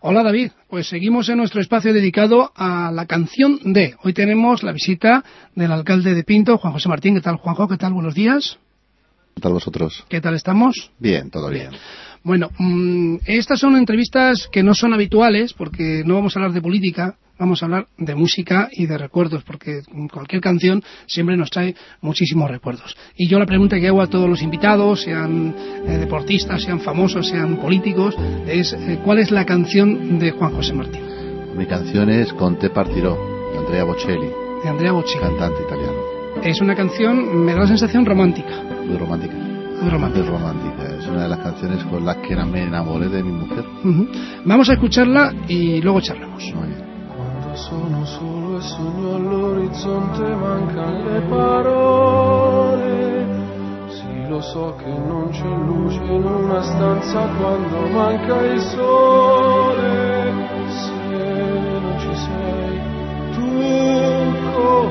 Hola David, pues seguimos en nuestro espacio dedicado a la canción de. Hoy tenemos la visita del alcalde de Pinto, Juan José Martín. ¿Qué tal, Juanjo? ¿Qué tal? Buenos días. ¿Qué tal vosotros? ¿Qué tal estamos? Bien, todo bien. Bueno, estas son entrevistas que no son habituales porque no vamos a hablar de política, vamos a hablar de música y de recuerdos, porque cualquier canción siempre nos trae muchísimos recuerdos. Y yo la pregunta que hago a todos los invitados, sean deportistas, sean famosos, sean políticos, es ¿cuál es la canción de Juan José Martín? Mi canción es Con te partirò, de Andrea Bocelli. De Andrea Bocelli. Cantante italiano. Es una canción, me da la sensación romántica. Muy romántica. Muy romántica. Muy romántica. Es una de las canciones con las que me enamoré de mi mujer. Vamos a escucharla y luego charlamos. Muy bien. Sono solo e sogno all'orizzonte, mancano le parole. Sì, lo so che non c'è luce in una stanza quando manca il sole. Se non ci sei tu con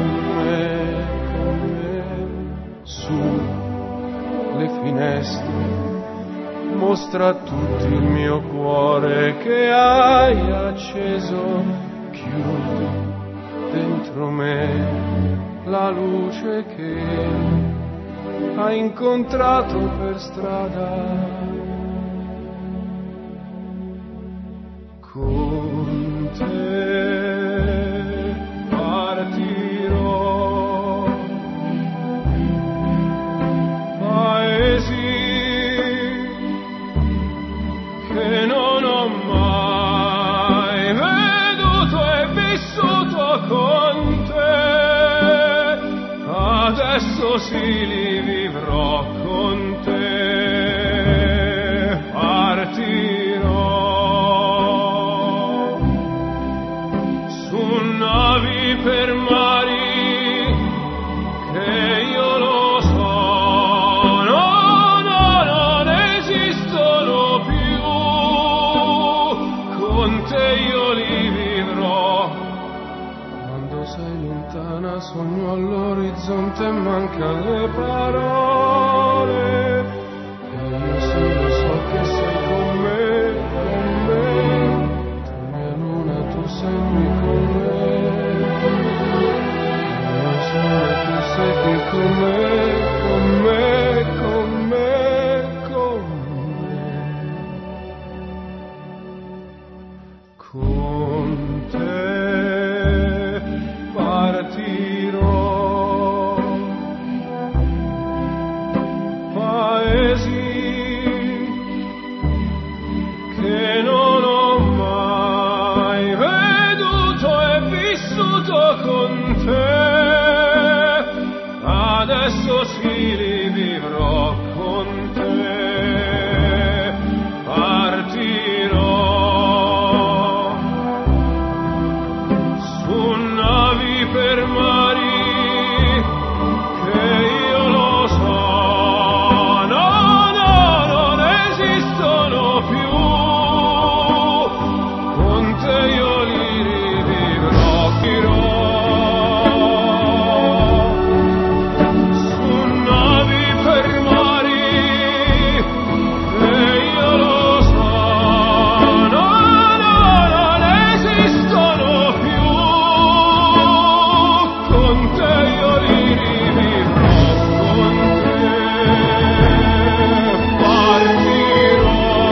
me, su le finestre mostra a tutti il mio cuore che hai acceso. Chiudi dentro me la luce che hai incontrato per strada. Con te partirò, paesi che non ho mai veduto e vissuto con te, adesso sì li vivrò con te, partirò su navi per mari che io lo so, no, non esistono più, con te io li vivrò. Quando sei lontana sogno all'orizzonte, mancano le parole, e io solo so che sei con me, tu mia luna, tu sei qui con me, io solo tu sei qui con me, con me, con me, con me. Con te partirò, paesi che non ho mai veduto e vissuto con te, adesso sì li vivrò con te, partirò su navi per mari che io lo so, no, non esistono più, con te io li rivivrò, su navi per mari che io lo so, no, non esistono più, con te io li rivivrò, con te partirò.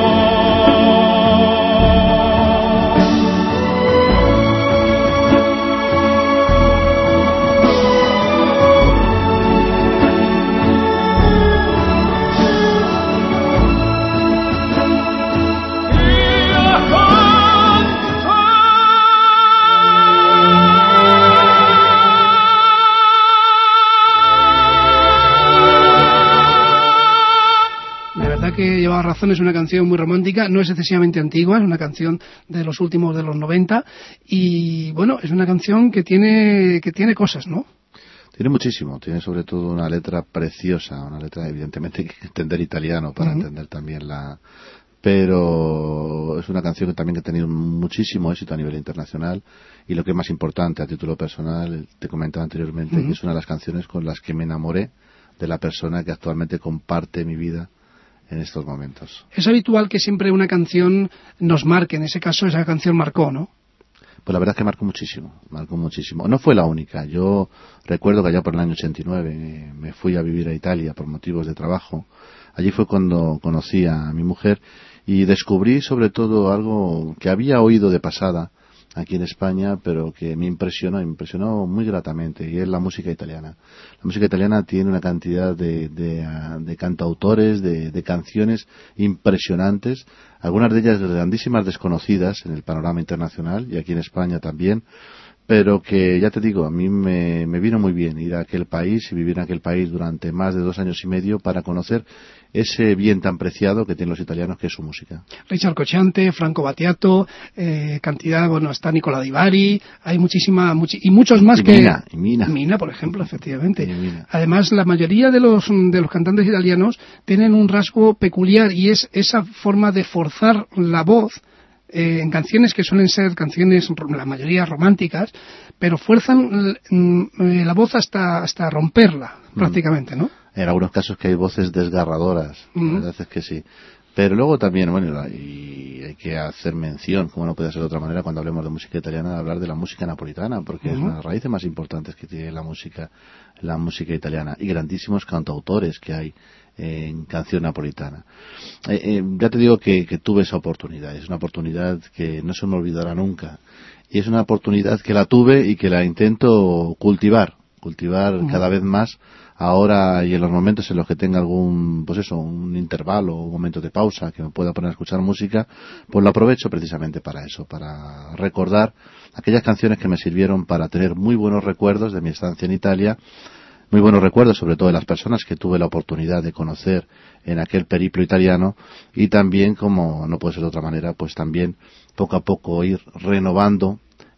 De verdad que lleva razón, es una canción muy romántica, no es excesivamente antigua, es una canción de los últimos de los 90 y bueno, es una canción que tiene cosas, ¿no? Tiene muchísimo, tiene sobre todo una letra preciosa, una letra evidentemente hay que entender italiano para entender también pero es una canción que también ha tenido muchísimo éxito a nivel internacional y lo que es más importante a título personal, te comentaba anteriormente que es una de las canciones con las que me enamoré de la persona que actualmente comparte mi vida en estos momentos. Es habitual que siempre una canción nos marque, en ese caso esa canción marcó, ¿no? Pues la verdad es que marcó muchísimo. No fue la única. Yo recuerdo que allá por el año 89 me fui a vivir a Italia por motivos de trabajo. Allí fue cuando conocí a mi mujer y descubrí sobre todo algo que había oído de pasada aquí en España, pero que me impresionó muy gratamente, y es la música italiana. La música italiana tiene una cantidad de cantautores, de canciones impresionantes, algunas de ellas grandísimas desconocidas en el panorama internacional y aquí en España también, pero que, ya te digo, a mí me vino muy bien ir a aquel país y vivir en aquel país durante más de 2 años y medio para conocer ese bien tan preciado que tienen los italianos, que es su música. Richard Cocciante, Franco Battiato, está Nicola Di Bari, hay y muchos más y Mina. Mina, por ejemplo, efectivamente. Además, la mayoría de los cantantes italianos tienen un rasgo peculiar, y es esa forma de forzar la voz en canciones que suelen ser canciones, la mayoría románticas, pero fuerzan la voz hasta romperla, prácticamente, ¿no? En algunos casos que hay voces desgarradoras, la verdad es que sí. Pero luego también, y hay que hacer mención, como no puede ser de otra manera, cuando hablemos de música italiana, de hablar de la música napolitana, porque es una de las raíces más importantes que tiene la música italiana, y grandísimos cantautores que hay en canción napolitana. Ya te digo que tuve esa oportunidad, es una oportunidad que no se me olvidará nunca, y es una oportunidad que la tuve y que la intento cultivar cada vez más ahora, y en los momentos en los que tenga un intervalo o un momento de pausa que me pueda poner a escuchar música, pues lo aprovecho precisamente para eso, para recordar aquellas canciones que me sirvieron para tener muy buenos recuerdos de mi estancia en Italia, muy buenos recuerdos sobre todo de las personas que tuve la oportunidad de conocer en aquel periplo italiano, y también, como no puede ser de otra manera, pues también poco a poco ir renovando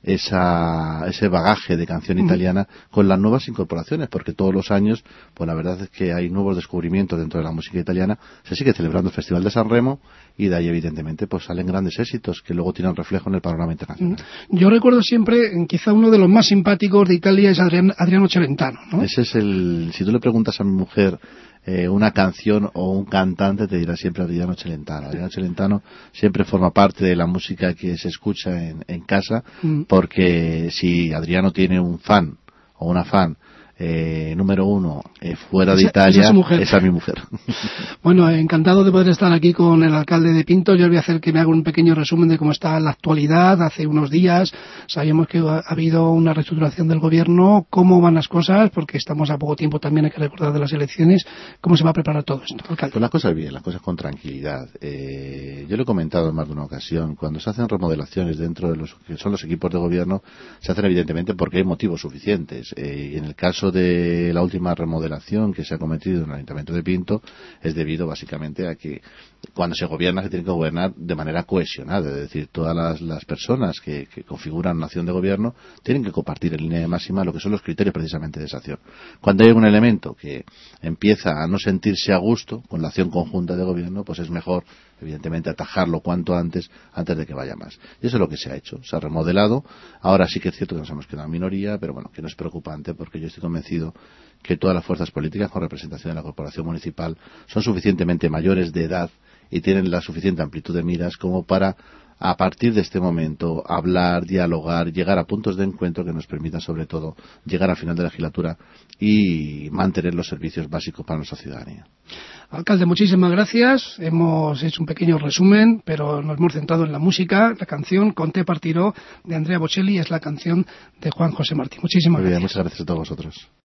ese bagaje de canción italiana con las nuevas incorporaciones, porque todos los años, pues la verdad es que hay nuevos descubrimientos dentro de la música italiana. Se sigue celebrando el Festival de San Remo, y de ahí evidentemente pues salen grandes éxitos que luego tienen reflejo en el panorama internacional. Yo recuerdo siempre, quizá uno de los más simpáticos de Italia es Adriano Celentano, ¿no? Ese es si tú le preguntas a mi mujer una canción o un cantante, te dirá siempre Adriano Celentano. Adriano Celentano siempre forma parte de la música que se escucha en casa, porque si Adriano tiene un fan o una fan número uno fuera de Italia, esa es mi mujer. Bueno, encantado de poder estar aquí con el alcalde de Pinto. Yo voy a hacer que me haga un pequeño resumen de cómo está la actualidad. Hace unos días sabíamos que ha habido una reestructuración del gobierno. ¿Cómo van las cosas? Porque estamos a poco tiempo, también hay que recordar, de las elecciones. ¿Cómo se va a preparar todo esto, alcalde? Pues las cosas bien, las cosas con tranquilidad. Yo lo he comentado en más de una ocasión. Cuando se hacen remodelaciones dentro de los que son los equipos de gobierno, se hacen evidentemente porque hay motivos suficientes. Y en el caso de la última remodelación que se ha cometido en el Ayuntamiento de Pinto, es debido básicamente a que cuando se gobierna se tiene que gobernar de manera cohesionada, es decir, todas las personas que configuran una acción de gobierno tienen que compartir en línea de máxima lo que son los criterios precisamente de esa acción. Cuando hay un elemento que empieza a no sentirse a gusto con la acción conjunta de gobierno, pues es mejor evidentemente atajarlo cuanto antes de que vaya más. Y eso es lo que se ha hecho, se ha remodelado. Ahora sí que es cierto que nos hemos quedado en minoría, pero bueno, que no es preocupante, porque yo estoy convencido que todas las fuerzas políticas con representación en la corporación municipal son suficientemente mayores de edad y tienen la suficiente amplitud de miras como para, a partir de este momento, hablar, dialogar, llegar a puntos de encuentro que nos permitan sobre todo llegar al final de la legislatura y mantener los servicios básicos para nuestra ciudadanía. Alcalde, muchísimas gracias. Hemos hecho un pequeño resumen, pero nos hemos centrado en la música. La canción Con te partirò de Andrea Bocelli es la canción de Juan José Martí. Muchísimas gracias. Muchas gracias a todos vosotros.